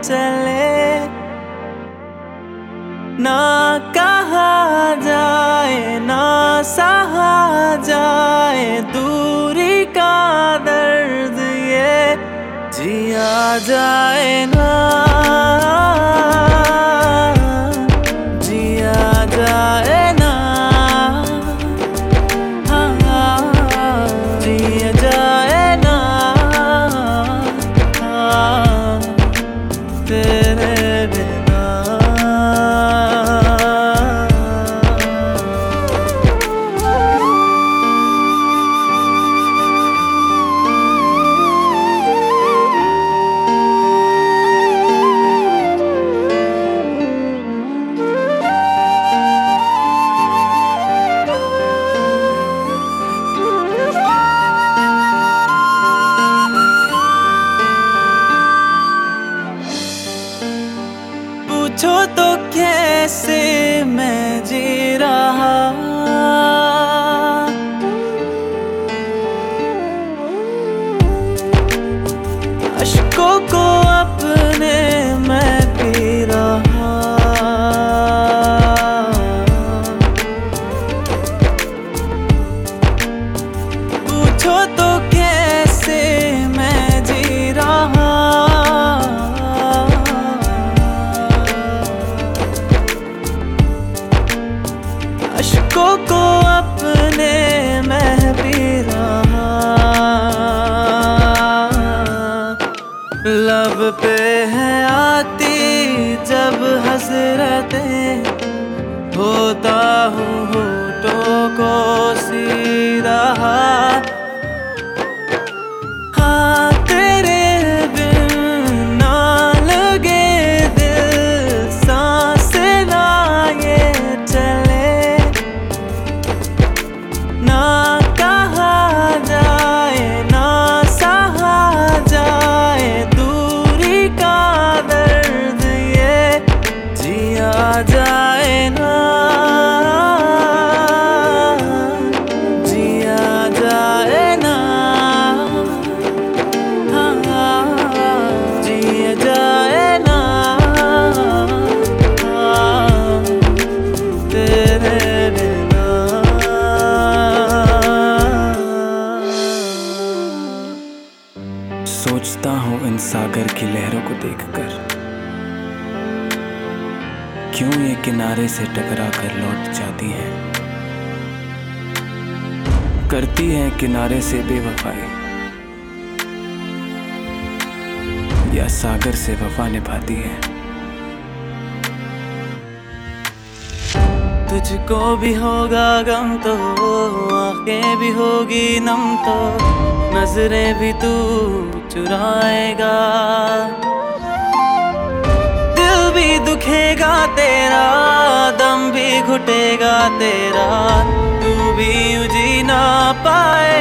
चले, ना कहा जाए ना सहा जाए दूरी का दर्द, ये जिया जाए ना, जिया जाए ना, हाँ जिया जाए ना, हाँ तेरे बिना। पूछो तो कैसे मैं जी रहा, अश्कों को अपने मैं पी रहा। पूछो तो कैसे मैं जी रहा, अश्कों को अपने मैं पी रहा। लब पे है आती जब हसरतें, होता हूँ होठों को सी रहा। हाँ तेरे बिन ना लगे दिल, सांस ना ये चले, ना कहा जाए ना सहा जाए दूरी का दर्द, ये जिया जाए ना, जिया जाए ना, हाँ जिया जाए ना, हाँ तेरे बिना। सोचता हूँ इन सागर की लहरों को देखकर, क्यों ये किनारे से टकरा कर लौट जाती हैं, करती हैं किनारे से बेवफाई, या सागर से वफा निभाती हैं। तुझको भी होगा गम तो, आंखें भी होगी नम तो, नजरें भी तू चुराएगा, दिल भी दुखेगा तेरा, दम भी घुटेगा तेरा, तू भी जी ना पाए।